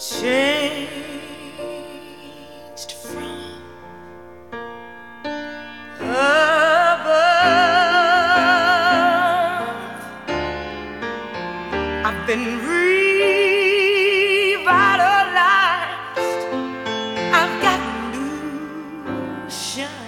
changed from above. I've been revitalized. I've got new shine.